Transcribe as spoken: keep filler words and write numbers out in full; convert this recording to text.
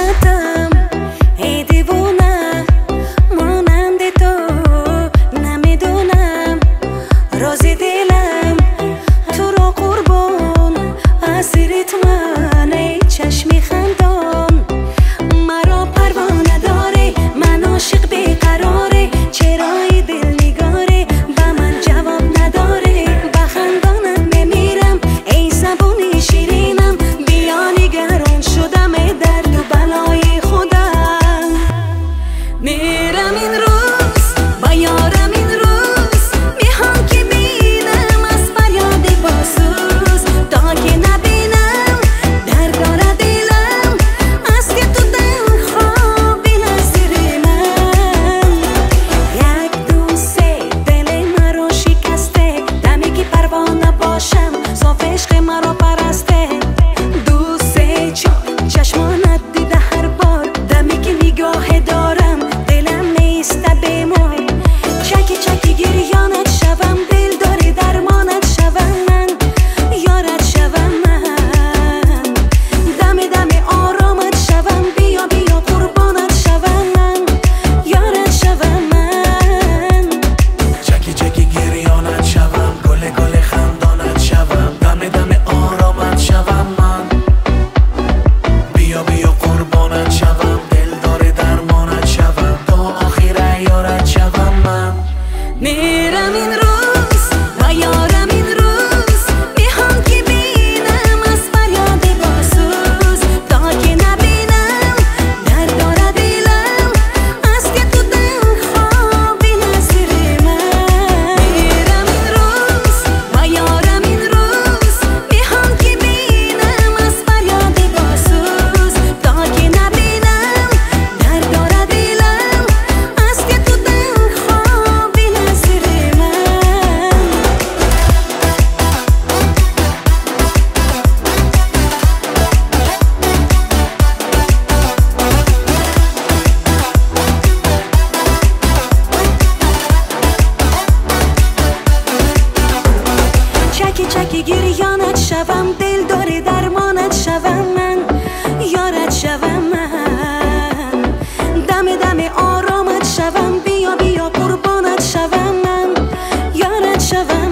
اومدم ای دیوونه مانند تو نمیدونم رازی دلم تو رو قربان اسیرت من ای چشمی خندان مرا پروانه داره من عاشق بیقراره چرای دل نگاره به من جواب نداره بخندانت میمیرم ای زبونی شیرینم بیا نگران شدم درد و بلای خودم میرم این روز با یارم این روز میخوام که بینم از فریاد باسوز تا که نبینم درد داره دلم از که تو دل خوابی نزدیک من یک دو سه دل مرا شکسته دمی که پروانه باشم صاف عشق مرا پرسته دو سه چار چشمانت دیده هر بار دمی که نگاه دارم دلم نیست بمار چکی چکی گریانت شوم دل داری درمانت شوم من یارت شوم من دم دم آرامت شوم بیا بیا قربانت شوم من یارت شوم من چکی چکی گریانت شوم گل گل خندانت شوم دم دم آرامت شوم من بیا بیا قربانت شوم دل داره درمانت شوم تا آخر یارت شوم من میرم این روز و یارم این روز میخوام که بینم از فریاد باسوز تا که نبینم درد داره دلم از که تو دل خوابی نزدیک من میرم این روز و یارم این روز میخوام که بینم از فریاد باسوز تا که نبینم درد داره دلم از که تو دل خوابی نزدیک من چکی چکی گریانت شوم دل داری درمانت شوم من یارت شوم من دم دم آرامت شوم بیا بیا قربانت شوم من یارت شوم